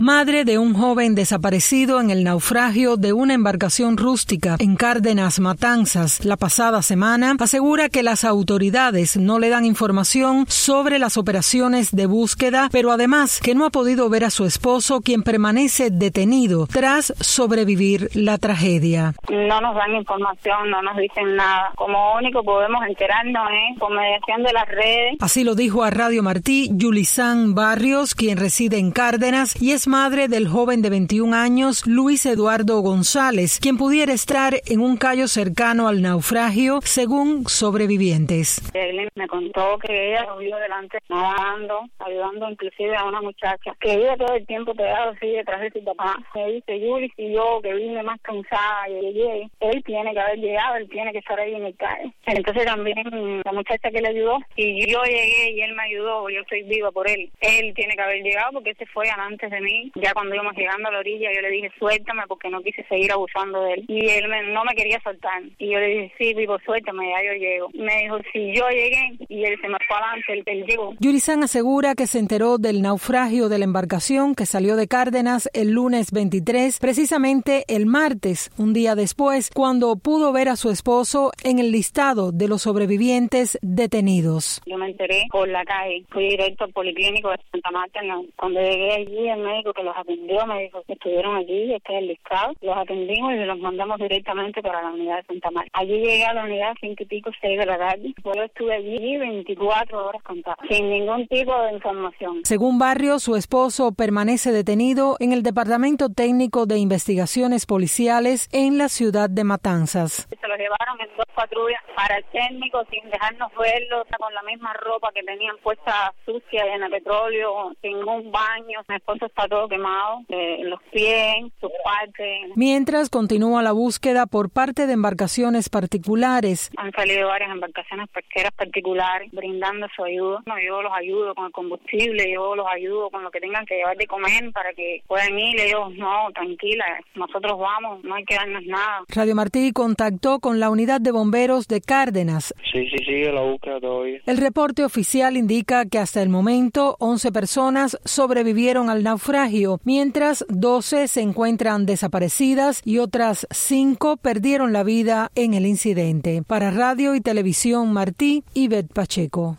Madre de un joven desaparecido en el naufragio de una embarcación rústica en Cárdenas, Matanzas, la pasada semana, asegura que las autoridades no le dan información sobre las operaciones de búsqueda, pero además que no ha podido ver a su esposo, quien permanece detenido tras sobrevivir la tragedia. No nos dan información, no nos dicen nada. Como único podemos enterarnos por mediación de las redes. Así lo dijo a Radio Martí Yulisán Barrios, quien reside en Cárdenas y es madre del joven de 21 años, Luis Eduardo González, quien pudiera estar en un callo cercano al naufragio, según sobrevivientes. Él me contó que ella lo vio delante, nadando, ayudando inclusive a una muchacha, que vive todo el tiempo pegado así detrás de su papá. Me dice, Yuli, si yo que vine más cansada y llegué, él tiene que haber llegado, él tiene que estar ahí en el calle. Entonces también la muchacha que le ayudó, y yo llegué y él me ayudó, yo estoy viva por él. Él tiene que haber llegado porque ese fue antes de mí. Ya cuando íbamos llegando a la orilla, yo le dije, suéltame, porque no quise seguir abusando de él. Y él no me quería soltar. Y yo le dije, sí, vivo, suéltame, ya yo llego. Me dijo, si yo llegué, y él se me fue adelante, él llegó. Yulisán asegura que se enteró del naufragio de la embarcación que salió de Cárdenas el lunes 23, precisamente el martes, un día después, cuando pudo ver a su esposo en el listado de los sobrevivientes detenidos. Yo me enteré por la calle, fui directo al policlínico de Santa Marta. Cuando llegué allí, el médico que los atendió me dijo que estuvieron allí, este es el listado. Los atendimos y los mandamos directamente para la unidad de Santa Marta. Allí llegué a la unidad 5 y pico, 6 de la tarde. Yo estuve allí 24 horas contadas, sin ningún tipo de información. Según Barrios, su esposo permanece detenido en el Departamento Técnico de Investigaciones Policiales en la ciudad de Matanzas. Se los llevaron en 2 patrullas para el técnico sin dejarnos verlo, con la misma ropa que tenían puesta sucia, llena de petróleo, sin un baño. Mi esposo está todo quemado, los pies, sus partes. Mientras continúa la búsqueda por parte de embarcaciones particulares. Han salido varias embarcaciones pesqueras particulares brindando su ayuda. Yo los ayudo con el combustible, yo los ayudo con lo que tengan que llevar de comer para que puedan ir. Ellos, no, tranquila, nosotros vamos, no hay que darnos nada. Radio Martí contactó con la unidad de bomberos de Cárdenas. Sí, sigue la búsqueda todavía. El reporte oficial indica que hasta el momento 11 personas sobrevivieron al naufragio, mientras 12 se encuentran desaparecidas y otras 5 perdieron la vida en el incidente. Para Radio y Televisión Martí, Ivette Pacheco.